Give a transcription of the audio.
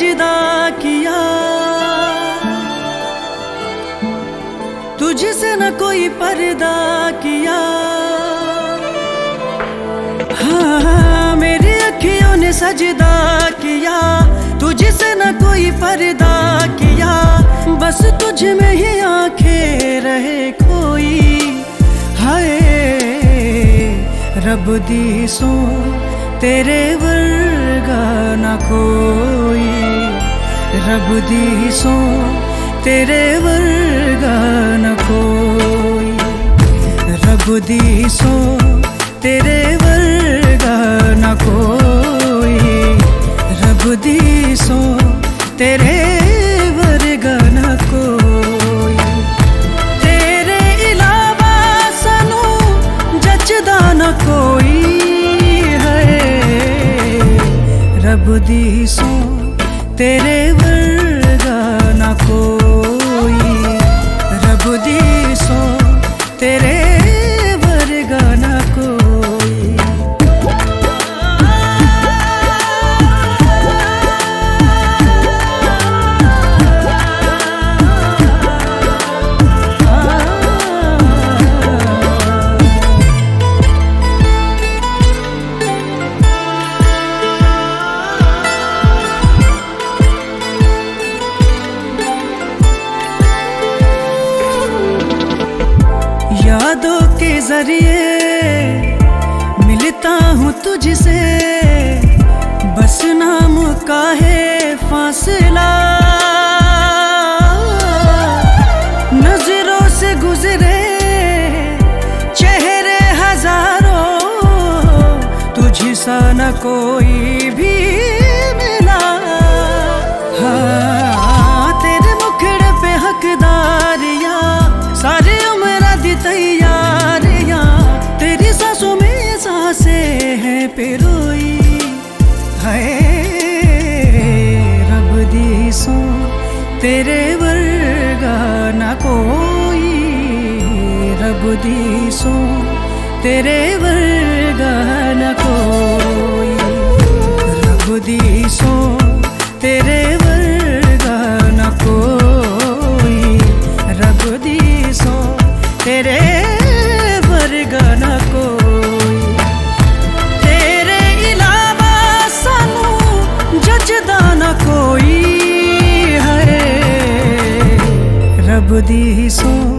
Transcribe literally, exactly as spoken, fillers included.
सजदा किया, तुझसे न कोई पर्दा किया। हाँ, मेरी अखियों ने सजदा किया, तुझसे न कोई पर्दा किया। बस तुझ में ही आंखें रहे खोई। हाय रब दी सो तेरे वर्गा ना कोई, रब दी सो तेरे वर्गा न कोई, रब दी सो तेरे वर्गा न कोई, रब दी सो तेरे वर्गा न कोई। तेरे इलावा सनू जचदा न कोई है, रब दी सो तेरे वर्गा न कोई, रब दी सो तेरे वर्गा न कोई। यादों के जरिए मिलता हूँ तुझसे, बस नाम का है फासला। नजरों से गुजरे चेहरे हजारों, तुझ सा न कोई भी मिला। हाँ, तेरे मुखड़े पे हकदारियाँ, सारी उम्र दी तैयारियां, तेरी सांसों में सांसें हैं पिरोई। हाय रब दी सो तेरे वर्गा न कोई, रब दी सो तेरे वर्गा न कोई, रब दी सो तेरे वर्गा न कोई, रब दी सो तेरे वर्गा न कोई। तेरे इलावा सानू जचदा न कोई है, रब दी सो